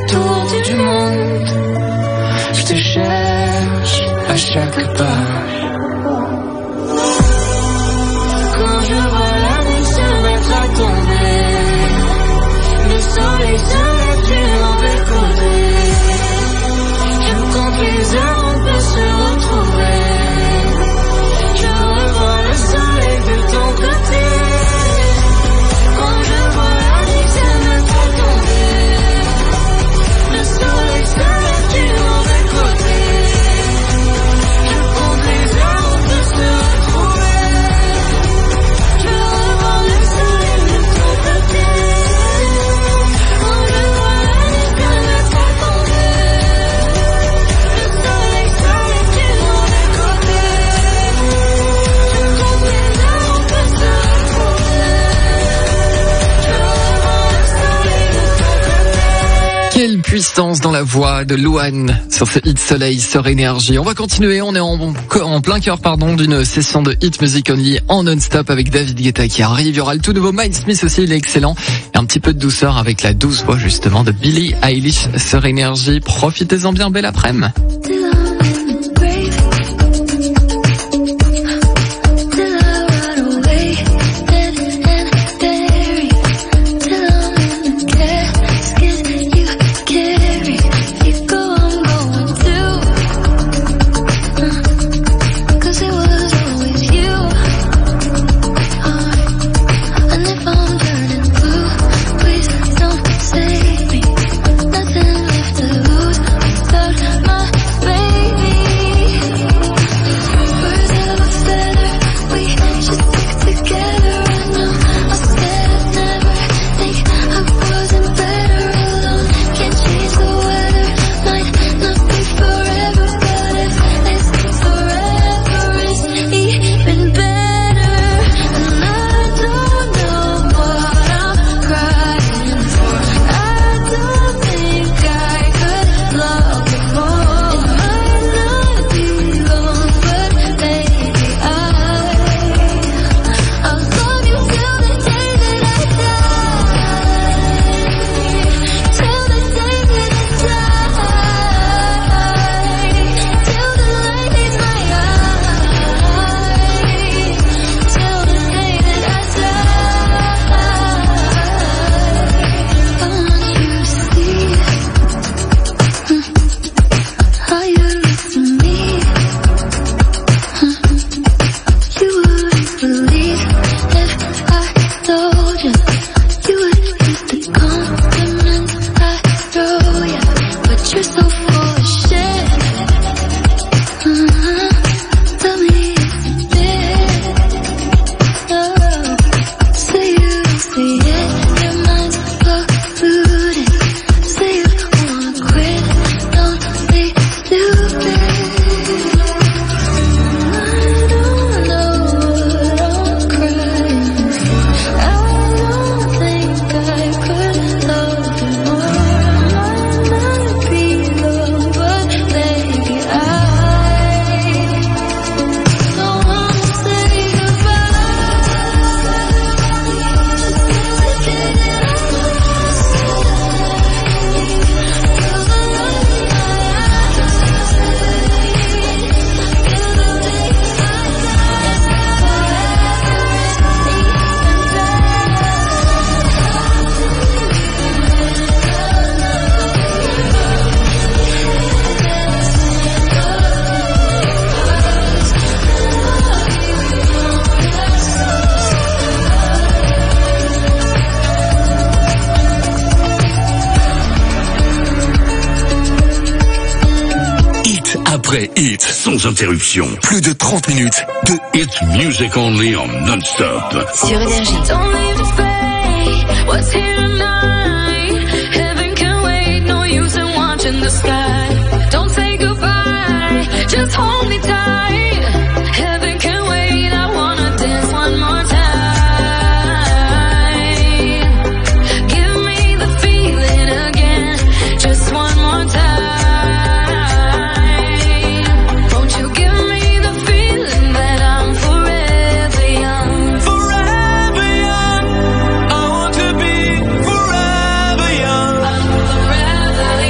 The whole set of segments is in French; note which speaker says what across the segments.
Speaker 1: tour du monde. Je te cherche à chaque pas. Quand je vois la nuit se mettre à tomber, le soleil se lève du mauvais côté. Je compte les heures, on peut se retrouver. Je revois le soleil de ton côté. Quand je vois la nuit se mettre à tomber, le soleil se lève du mauvais côté. Je compte les heures, on peut se retrouver. Je revois le soleil de ton côté. Quand je vois la nuit se mettre à tomber, le soleil se lève du mauvais côté. Je compte les heures, on peut se retrouver. Je revois le soleil de ton côté.
Speaker 2: Quelle puissance dans la voix de Louane sur ce hit Soleil sur Énergie. On va continuer, on est en plein cœur d'une session de Hit Music Only en non-stop avec David Guetta qui arrive. Il y aura le tout nouveau Mindsmith aussi, il est excellent. Et un petit peu de douceur avec la douce voix justement de Billie Eilish sur Énergie. Profitez-en bien, belle après-midi.
Speaker 3: Après hit, sans interruption. Plus de 30 minutes de Hit Music Only en non-stop.
Speaker 1: Sur Énergie. Don't leave the fate, what's here tonight? Heaven can wait, no use in watching the sky. Don't say goodbye, just hold me tight. Heaven can wait, I wanna dance one more time. Give me the feeling again, just one more time. Forever young.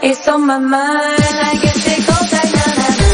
Speaker 1: It's on my mind, I guess it goes like na na na.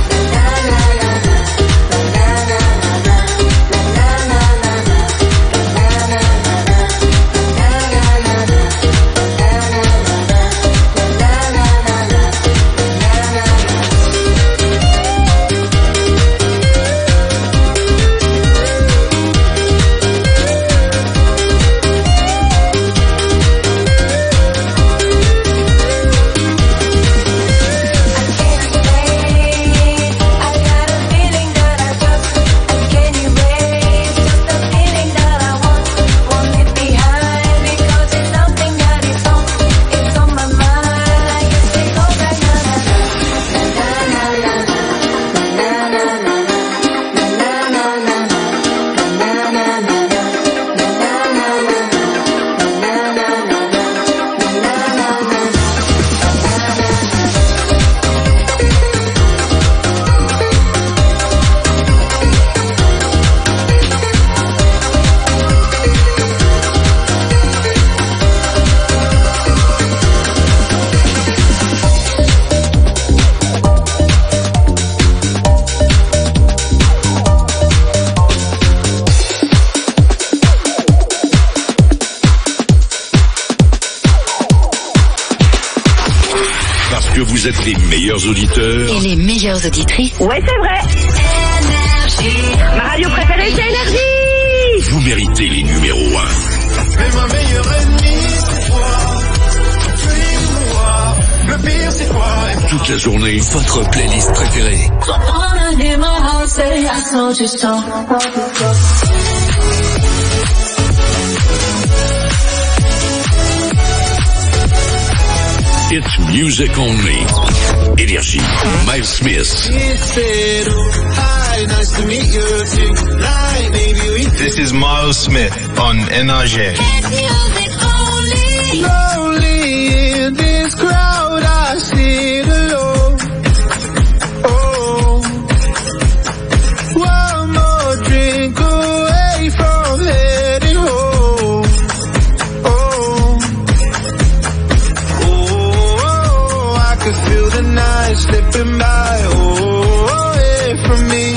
Speaker 3: Vous êtes les meilleurs auditeurs
Speaker 4: et les meilleures auditrices.
Speaker 5: Ouais, c'est vrai. Énergie. Ma radio préférée, c'est Énergie.
Speaker 3: Vous méritez les numéros 1.
Speaker 6: Mais ma meilleure ennemie, c'est toi. Le pire, c'est toi.
Speaker 3: Toute la journée, votre playlist préférée. It's music only. Énergie. Miles Smith.
Speaker 6: Hi, nice to meet you tonight. Maybe we
Speaker 7: This is Miles Smith on NRJ.
Speaker 6: Lonely in this crowd, I sit alone. Oh, one more drink away from heading home. I could feel the night slipping by, away from me.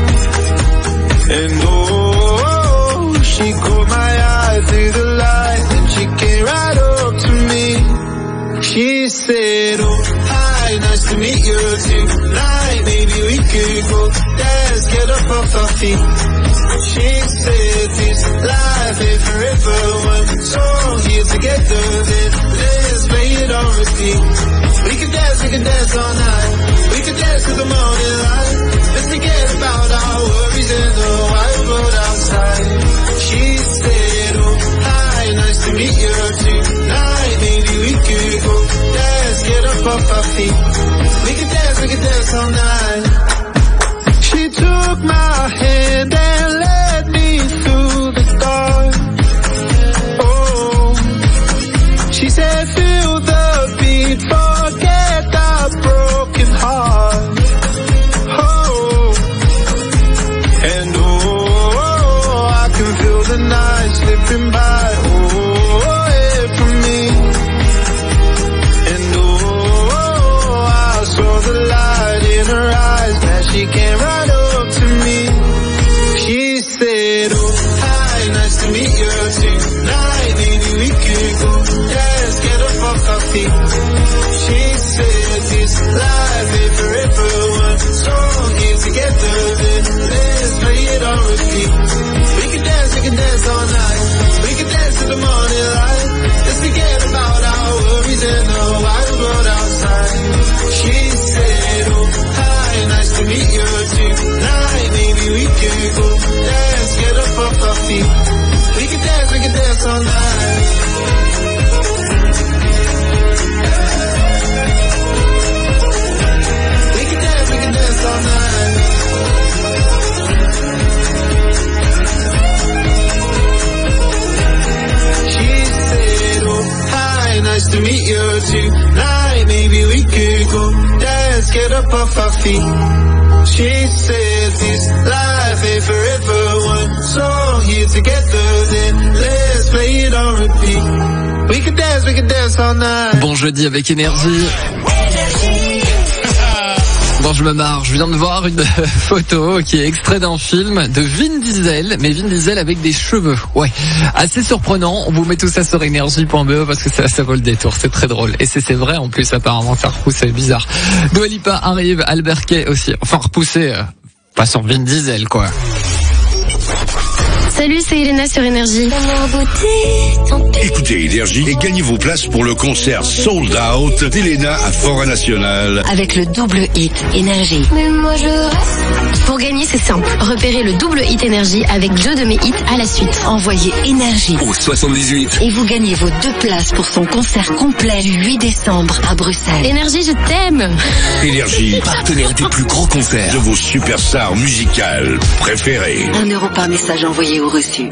Speaker 6: And she caught my eye through the light, and she came right up to me. She said, oh, hi, nice to meet you tonight. Maybe we could go dance, get up off our feet. She said, this life ain't forever. One song here together, then let's play it on repeat. We can dance all night. We can dance to the morning light. Let's forget about our worries and the wild road outside. She said, oh, hi, nice to meet you tonight. Maybe we could go dance, get up off our feet. We can dance all night. She took my hand and led me through the dark. Oh, she said, feel the beat, forget the broken heart. Oh, and I can feel the night slipping by, away from me. And I saw the light in her eyes, that she came right up to me. She said, oh, hi, nice to meet you tonight. Maybe we could go dance, get up off our feet. She said, this life ain't forever. One song here together, then let's play it on repeat. We can dance all night. We can dance to the morning light. Let's forget about our worries and the wild world outside. She said, oh, hi, nice to meet you tonight. Maybe we could go dance, get up off our feet. We can dance all night. We can dance all night. She said, oh, hi, nice to meet you tonight. Maybe we could go dance, get up off our feet. She said, this life ain't forever. One song here together, then let's play it on repeat. We can dance dance all night.
Speaker 2: Bon jeudi avec Énergie. Bon, je me marre, je viens de voir une photo qui est extrait d'un film de Vin Diesel, mais Vin Diesel avec des cheveux. Ouais, assez surprenant. On vous met tout ça sur énergie.be parce que ça vaut le détour, c'est très drôle. Et c'est vrai en plus, apparemment, ça repousse, c'est bizarre. Dua Lipa arrive, Albert Kay aussi. Enfin, repoussé, pas sur Vin Diesel, quoi.
Speaker 4: Salut, c'est Elena sur Énergie.
Speaker 3: Écoutez Énergie et gagnez vos places pour le concert Sold Out d'Elena à Forêt Nationale.
Speaker 4: Avec le double hit Énergie.
Speaker 1: Mais moi je reste.
Speaker 4: Pour gagner, c'est simple. Repérez le double hit Énergie avec 2 de mes hits à la suite. Envoyez Énergie
Speaker 3: Au 78.
Speaker 4: et vous gagnez vos 2 places pour son concert complet du 8 décembre à Bruxelles. Énergie, je t'aime.
Speaker 3: Énergie, partenaire des plus gros concerts de vos superstars musicales préférées.
Speaker 4: 1 euro par message envoyé au reçu.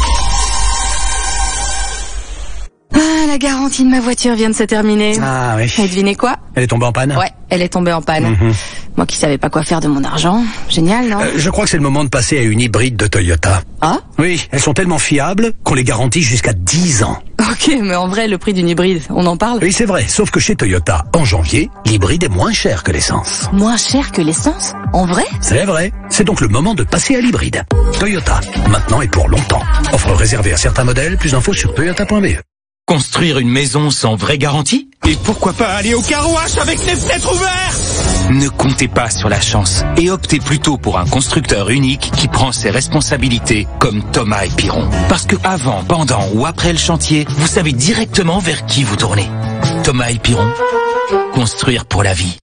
Speaker 8: Ah, la garantie de ma voiture vient de se terminer.
Speaker 9: Ah oui.
Speaker 8: Et devinez quoi?
Speaker 9: Elle est tombée en panne?
Speaker 8: Ouais, elle est tombée en panne. Moi qui savais pas quoi faire de mon argent. Génial, non?
Speaker 9: Je crois que c'est le moment de passer à une hybride de Toyota.
Speaker 8: Ah?
Speaker 9: Oui, elles sont tellement fiables qu'on les garantit jusqu'à 10 ans.
Speaker 8: Ok, mais en vrai, le prix d'une hybride, on en parle?
Speaker 9: Oui, c'est vrai, sauf que chez Toyota, en janvier, l'hybride est moins cher que l'essence.
Speaker 8: Moins cher que l'essence? En vrai?
Speaker 9: C'est vrai. C'est donc le moment de passer à l'hybride. Toyota, maintenant et pour longtemps. Offre réservée à certains modèles, plus d'infos sur toyota.be.
Speaker 10: Construire une maison sans vraie garantie? Et pourquoi pas aller au car-wash avec les fenêtres ouvertes? Ne comptez pas sur la chance et optez plutôt pour un constructeur unique qui prend ses responsabilités comme Thomas et Piron. Parce que avant, pendant ou après le chantier, vous savez directement vers qui vous tournez. Thomas et Piron, construire pour la vie.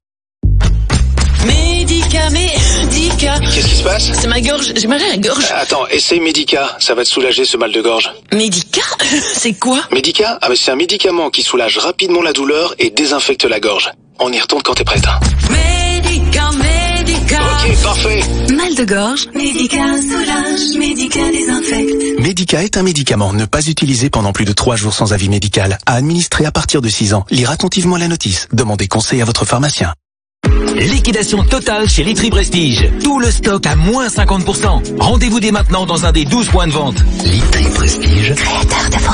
Speaker 5: Médica.
Speaker 11: Qu'est-ce qui se passe?
Speaker 5: C'est ma gorge, j'ai mal à la gorge.
Speaker 11: Attends, essaye Médica, ça va te soulager ce mal de gorge.
Speaker 5: Médica? C'est quoi?
Speaker 11: Médica? Ah mais c'est un médicament qui soulage rapidement la douleur et désinfecte la gorge. On y retourne quand t'es prête.
Speaker 5: Médica.
Speaker 11: Ok, parfait.
Speaker 4: Mal de gorge?
Speaker 5: Médica soulage, Médica désinfecte.
Speaker 12: Médica est un médicament ne pas utilisé pendant plus de 3 jours sans avis médical. À administrer à partir de 6 ans. Lire attentivement la notice. Demandez conseil à votre pharmacien.
Speaker 10: Liquidation totale chez Litry Prestige. Tout le stock à moins 50%. Rendez-vous dès maintenant dans un des 12 points de vente.
Speaker 12: Litry Prestige.
Speaker 4: Créateur de vos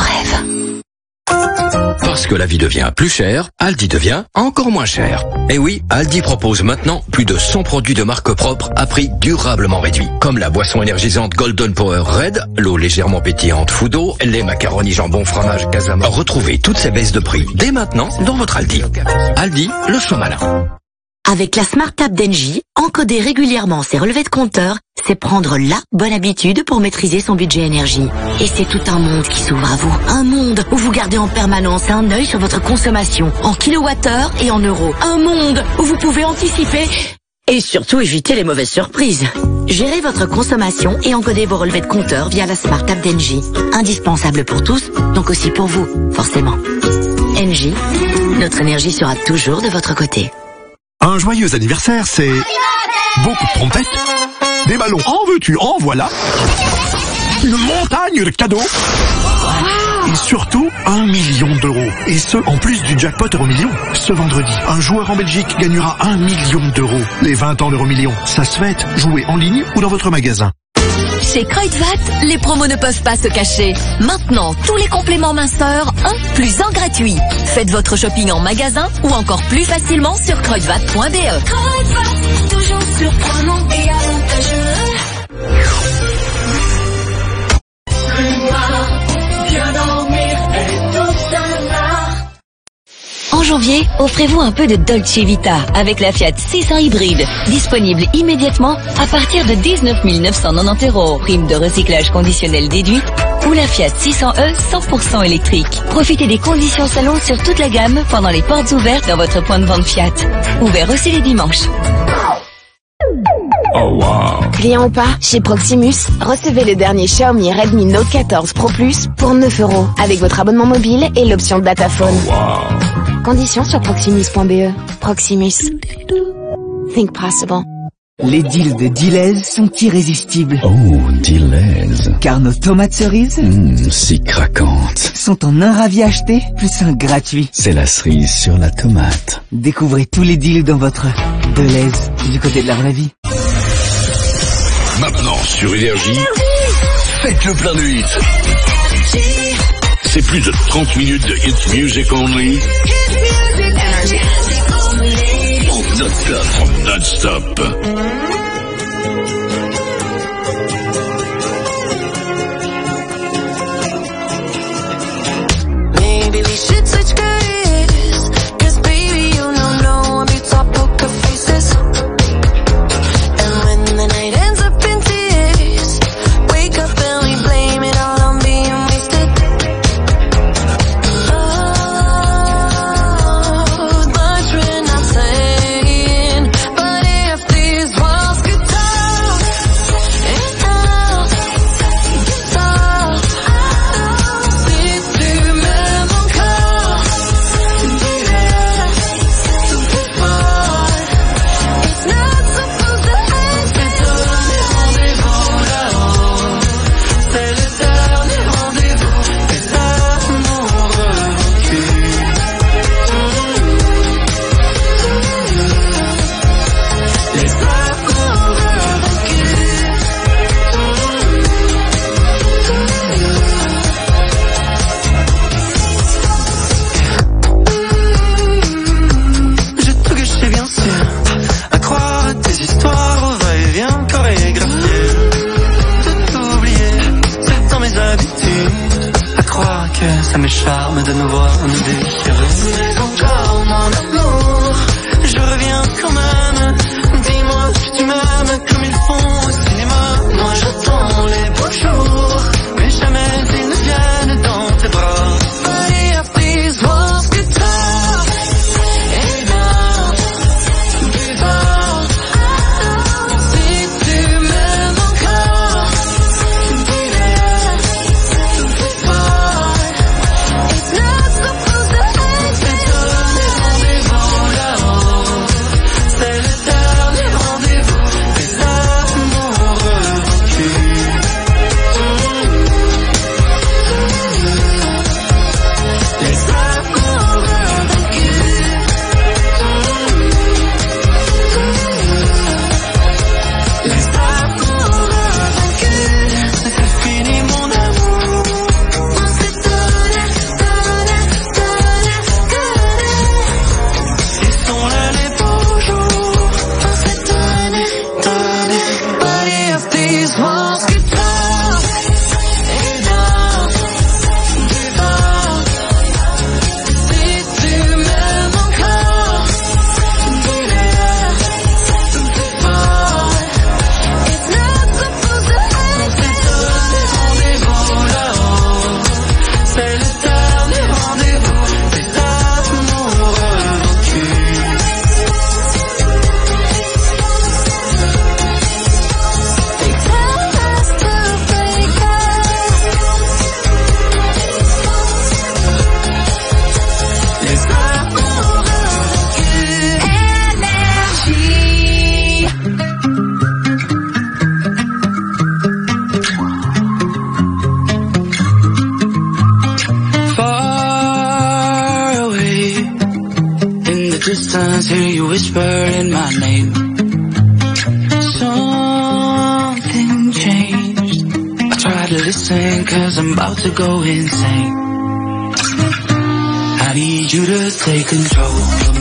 Speaker 4: rêves.
Speaker 13: Parce que la vie devient plus chère, Aldi devient encore moins cher. Et oui, Aldi propose maintenant plus de 100 produits de marque propre à prix durablement réduit. Comme la boisson énergisante Golden Power Red, l'eau légèrement pétillante Foudo, les macaronis jambon fromage Casama. Retrouvez toutes ces baisses de prix dès maintenant dans votre Aldi. Aldi, le choix malin.
Speaker 4: Avec la Smart App d'Engie, encoder régulièrement ses relevés de compteur, c'est prendre la bonne habitude pour maîtriser son budget énergie. Et c'est tout un monde qui s'ouvre à vous. Un monde où vous gardez en permanence un œil sur votre consommation, en kilowattheure et en euros. Un monde où vous pouvez anticiper et surtout éviter les mauvaises surprises. Gérez votre consommation et encodez vos relevés de compteur via la Smart App d'Engie. Indispensable pour tous, donc aussi pour vous, forcément. Engie, notre énergie sera toujours de votre côté.
Speaker 14: Un joyeux anniversaire, c'est beaucoup de trompettes, des ballons, en veux-tu, en voilà, une montagne de cadeaux, et surtout 1 million d'euros. Et ce, en plus du jackpot Euromillion. Ce vendredi, un joueur en Belgique gagnera 1 million d'euros. Les 20 ans d'Euromillion, ça se fête, jouez en ligne ou dans votre magasin.
Speaker 15: Chez Kruidvat, les promos ne peuvent pas se cacher. Maintenant, tous les compléments minceurs, 1 plus 1 gratuit. Faites votre shopping en magasin ou encore plus facilement sur kruidvat.be.
Speaker 1: Kruidvat, toujours surprenant et avantageux. Bien dormir et tout ça.
Speaker 15: En janvier, offrez-vous un peu de Dolce Vita avec la Fiat 600 hybride. Disponible immédiatement à partir de 19 990 €. Prime de recyclage conditionnel déduite. Ou la Fiat 600e 100% électrique. Profitez des conditions salon sur toute la gamme pendant les portes ouvertes dans votre point de vente Fiat. Ouvert aussi les dimanches.
Speaker 16: Oh wow. Client ou pas, chez Proximus, recevez le dernier Xiaomi Redmi Note 14 Pro Plus pour 9 € avec votre abonnement mobile et l'option Dataphone.
Speaker 14: Oh wow.
Speaker 16: Conditions sur proximus.be. Proximus. Think possible.
Speaker 17: Les deals de Deleuze sont irrésistibles.
Speaker 18: Oh, Deleuze.
Speaker 17: Car nos tomates cerises,
Speaker 18: si craquantes,
Speaker 17: sont en un ravi acheté plus un gratuit.
Speaker 18: C'est la cerise sur la tomate.
Speaker 17: Découvrez tous les deals dans votre Deleuze, du côté de la vraie vie.
Speaker 3: Maintenant sur Énergie, faites le plein de hits. C'est plus de 30 minutes de hit music only. Non-stop.
Speaker 1: Maybe we should switch careers, 'cause baby you know I'll be top poker faces. And when the night ends up in tears, wake up and we blame it all on being wasted. Oh, much we're not saying, but if these walls could talk, enough, stop. Si tu m'aimes encore, dis-le tout plus fort. It's not supposed to end. C'est donner rendez-vous là-haut. C'est le dernier rendez-vous. Les amoureux reculent. Les amoureux reculent. J'ai tout gâché bien sûr, à croire à tes histoires au va-et-vient chorégraphié. Tout oublier, c'est dans mes habitudes, à croire que ça me charme de nous voir nous déchirer. Mais encore mon amour, je reviens quand même. Dis-moi que tu m'aimes comme ils font au cinéma. Moi j'attends les beaux jours, mais jamais ils ne viennent dans tes bras. But if these walls could talk, enough, plus fort. Si tu m'aimes encore, dis-le tout plus fort. It's not supposed to end. C'est donner rendez-vous là-haut. C'est le dernier rendez-vous. Les amoureux reculent. Les amoureux reculent. Les amoureux reculent. C'est fini mon amour. On s'est donné. Ils sont là les beaux jours. On s'est donné. But if these walls could talk, enough, plus fort. Si tu m'aimes encore, dis-le tout plus fort. It's not supposed to end. C'est donner rendez-vous là-haut. C'est le dernier rendez-vous. Les amoureux reculent. They tell us to break up. Les amoureux reculent. Énergie.
Speaker 6: Far away in the distance, hear you whisper in my name. Something changed. I try to listen 'cause I'm about to go insane. I need you to take control.